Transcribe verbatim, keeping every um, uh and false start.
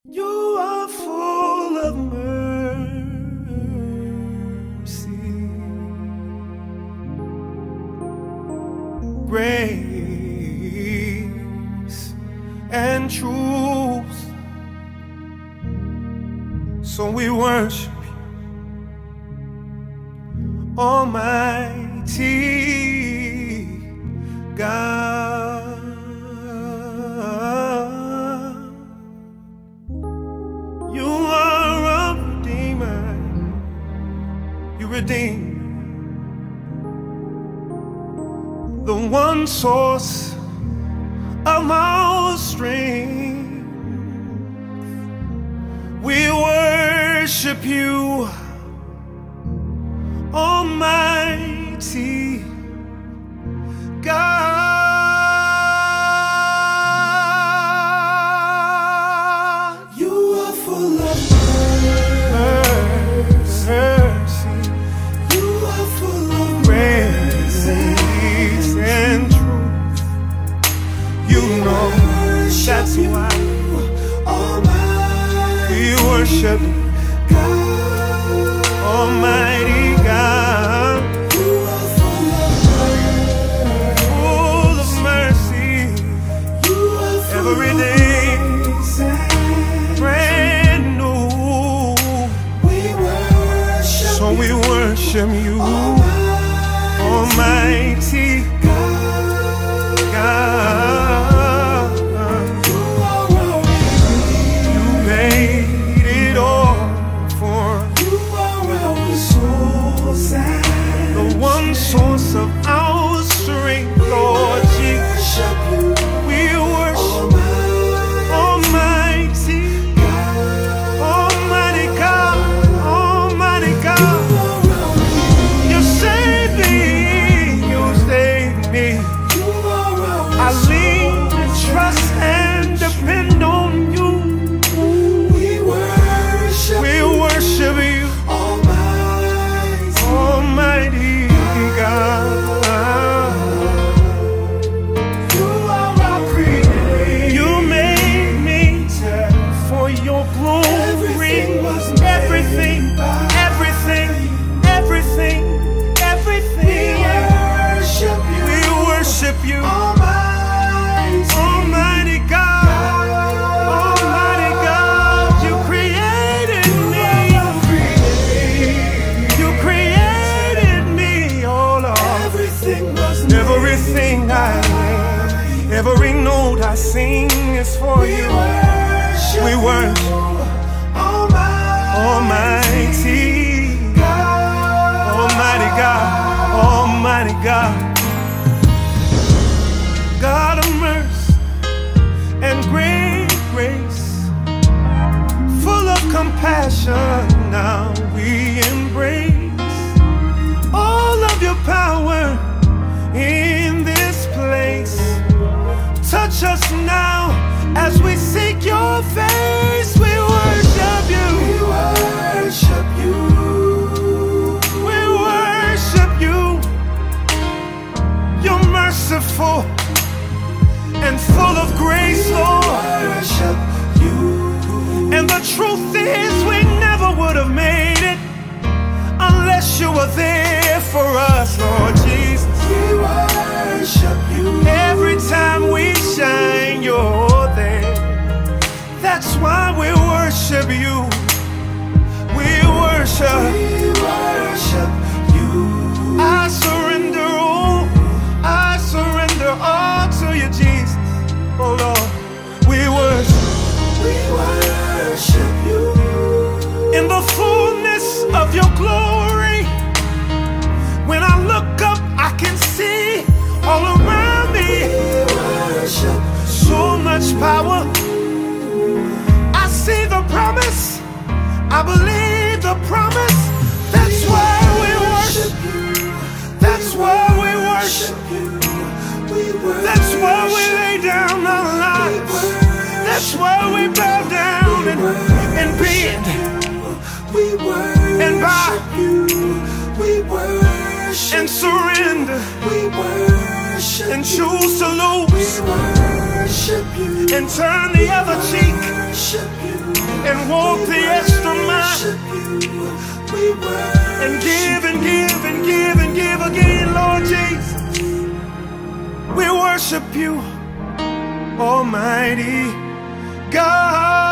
You are full of mercy, grace, and truth. So we worship you, Almighty God. You are a redeemer. You redeem the one source of our strength. We worship you, Almighty God. You are full of mercy. You are full of grace and truth. You know that's why we worship God, Almighty God. You are full of mercy, full of mercy. You are full every day, brand new. We worship so we worship you, Almighty God. God. You made it all for the one source of our strength, Lord Jesus. We worship Almighty God, Almighty God, Almighty God. You saved me, you saved me. I lean and trust and depend on you. We worship, we worship you, Almighty God. You are our creator. You made me for your glory. Everything, everything, everything, everything, everything. We worship you, Almighty, Almighty God, Almighty God. You created me. You created me, oh Lord. Everything I am, every note I sing is for you. We worship Almighty God, Almighty God, Almighty God. God of mercy and great grace, full of compassion, now we embrace all of your power in this place. Touch us now as we seek your face. We worship you. We worship you. We worship you. You're merciful and full of grace, Lord. We worship you. And the truth is we never would have made it unless you were there for us, Lord Jesus. We worship you. Every time we shine, you're there. That's why we worship you. We worship. We worship you. I surrender all. I surrender all to you, Jesus. Oh Lord, we worship. We worship you. In the fullness of your glory, when I look up, I can see all around me. We worship so much power. I see the promise. I believe the promise. That's why we worship you. That's why we worship you. That's why we lay down our lives. That's why we bow down and, and bend and bow and surrender and choose to lose and turn the other cheek. walk the extra mile and give and give and give and give again, Lord Jesus. We worship you, Almighty God.